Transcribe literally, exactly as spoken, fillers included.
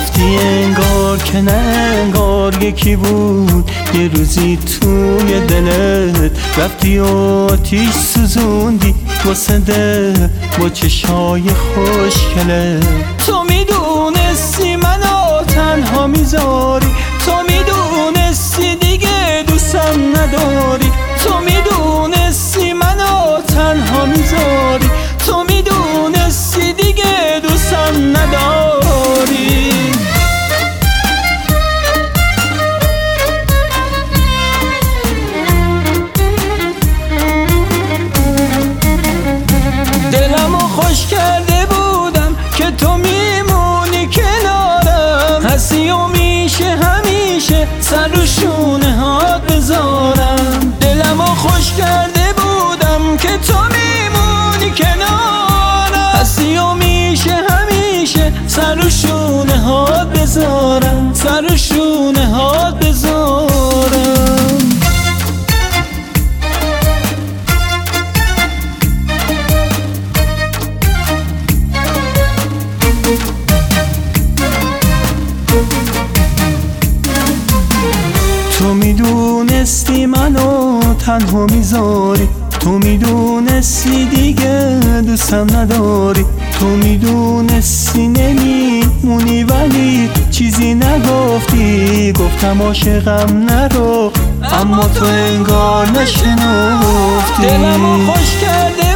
رفتی انگار که نه انگار یکی بود یه روزی توی دلت، رفتی آتیش سوزوندی واسه دل با چشای خوشگله. تو میدونستی منو تنها میذاری، تو میدونستی دیگه دوستم نداری، تو میدونستی منو تنها میذاری، تو میدونستی دیگه دوستم نداری. دلمو خوش کرده بودم که تو میمونی کنارم، هستی و میشه همیشه سر رو شونه هات بذارم. دلمو خوش کرده بودم که تو میمونی کنارم، هستی و میشه همیشه سر رو شونه هات بذارم، سر رو شونه هات بذارم. تو میدونستی منو تنها میذاری، تو میدونستی دیگه دوستم نداری، تو میدونستی نمیمونی ولی چیزی نگفتی. گفتم عاشقم نرو اما تو انگار نشنفتی. دلمو خوش کرده